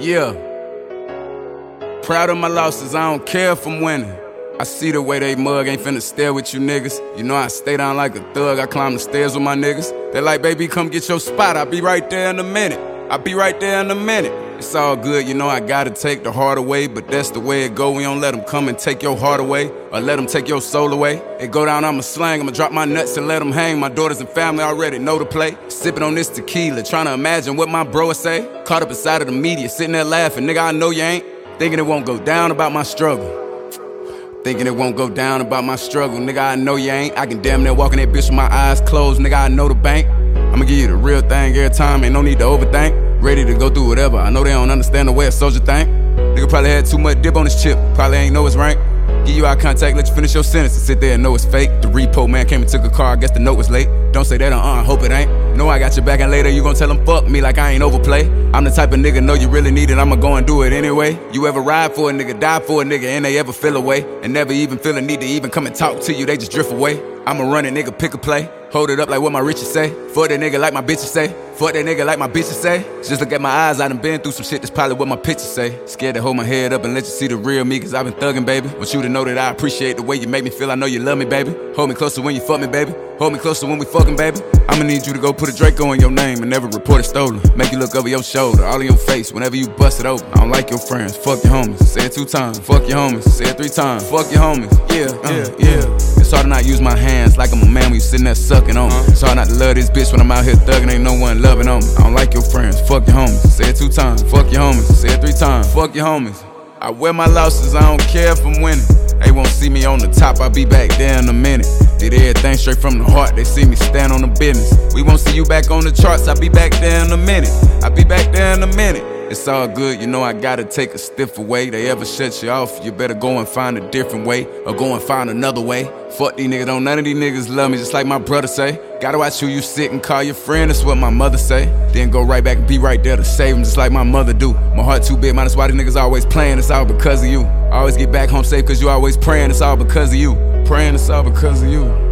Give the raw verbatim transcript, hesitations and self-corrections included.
Yeah. Proud of my losses, I don't care if I'm winning. I see the way they mug, ain't finna stare with you niggas. You know I stay down like a thug, I climb the stairs with my niggas. They like, baby, come get your spot, I'll be right there in a minute. I'll be right there in a minute. It's all good, you know I gotta take the heart away, but that's the way it go. We don't let them come and take your heart away, or let them take your soul away. It go down, I'ma slang, I'ma drop my nuts and let them hang. My daughters and family already know the play. Sipping on this tequila, trying to imagine what my bro would say. Caught up inside of the media, sitting there laughing, nigga, I know you ain't. Thinking it won't go down about my struggle. Thinking it won't go down about my struggle, nigga, I know you ain't. I can damn near walk in that bitch with my eyes closed, nigga, I know the bank. I'ma give you the real thing every time, ain't no need to overthink. Ready to go through whatever, I know they don't understand the way a soldier think. Nigga probably had too much dip on his chip, probably ain't know his rank. Give you eye contact, let you finish your sentence and sit there and know it's fake. The repo man came and took a car, I guess the note was late. Don't say that, uh-uh, hope it ain't. Know I got your back and later you gon' tell them fuck me like I ain't overplay. I'm the type of nigga, know you really need it, I'ma go and do it anyway. You ever ride for a nigga, die for a nigga, and they ever feel away, and never even feel a need to even come and talk to you, they just drift away. I'ma run it, nigga, pick a play. Hold it up like what my riches say. Fuck that nigga like my bitches say. Fuck that nigga like my bitches say. Just look at my eyes, I done been through some shit, that's probably what my pictures say. Scared to hold my head up and let you see the real me, cause I been thuggin', baby. Want you to know that I appreciate the way you make me feel, I know you love me, baby. Hold me closer when you fuck me, baby. Hold me closer when we fuckin', baby. I'ma need you to go put a Draco in your name and never report it stolen. Make you look over your shoulder, all in your face, whenever you bust it open. I don't like your friends, fuck your homies. Say it two times, fuck your homies. Say it three times, fuck your homies. Yeah, uh, yeah, yeah. It's hard to not use my hands like I'm a man when you sitting there sucking on me. It's hard not to love this bitch when I'm out here thugging, ain't no one loving on me. I don't like your friends, fuck your homies. Say it two times, fuck your homies. Say it three times, fuck your homies. I wear my losses, I don't care if I'm winning. They won't see me on the top, I'll be back there in a minute. Did everything straight from the heart, they see me stand on the business. We won't see you back on the charts, I'll be back there in a minute. I'll be back there in a minute. It's all good, you know I gotta take a stiff away. They ever shut you off, you better go and find a different way, or go and find another way. Fuck these niggas, don't none of these niggas love me, just like my brother say. Gotta watch who you sit and call your friend, that's what my mother say. Then go right back and be right there to save them, just like my mother do. My heart too big, man, that's why these niggas always playing, it's all because of you. I always get back home safe cause you always praying, it's all because of you. Praying, it's all because of you.